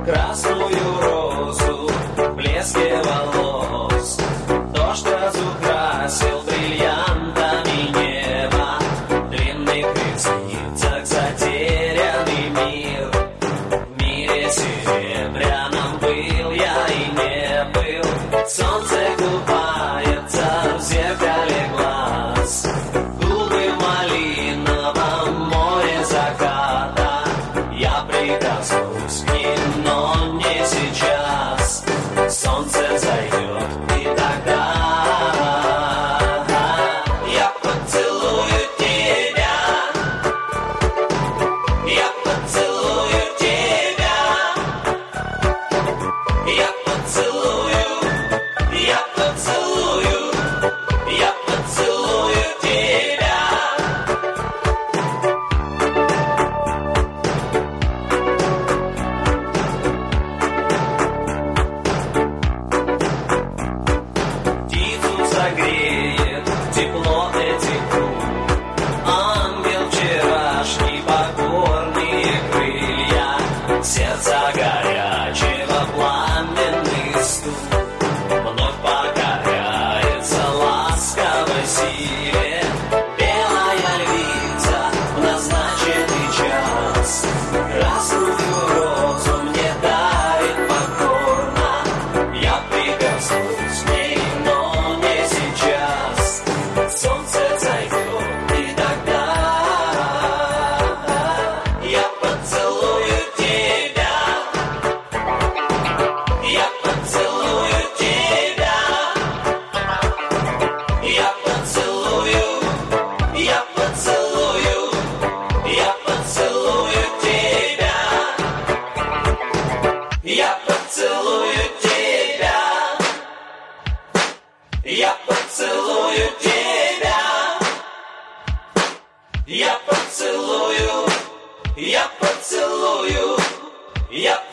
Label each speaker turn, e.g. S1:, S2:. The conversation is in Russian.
S1: красную розу в блеске волос. Дождь разукрасил бриллиантами небо, в длинных ресницах затерянный мир. В мире серебряном был я и не был. Солнце купается в зеркале глаз, губы в малиновом море заката. Я прикоснусь к ним, но не сейчас. Солнце зайдет, и тогда я поцелую тебя. Я поцелую тебя. Я поцелую, я поцелую, я поцелую тебя. Птицу согреет тепло этих рук, ангел вчерашний, покорные крылья, сердца горячего пламенный стук, вновь покоряется ласковой силе. Белая львица в назначенный час красную розу мне дарит покорно. Я прикоснусь к ней, но не сейчас. Солнце зайдет, и тогда я поцелую тебя. Я поцелую тебя. Я поцелую, я поцелую, я поцелую тебя. Я поцелую тебя. Я поцелую тебя. Я поцелую, я поцелую, я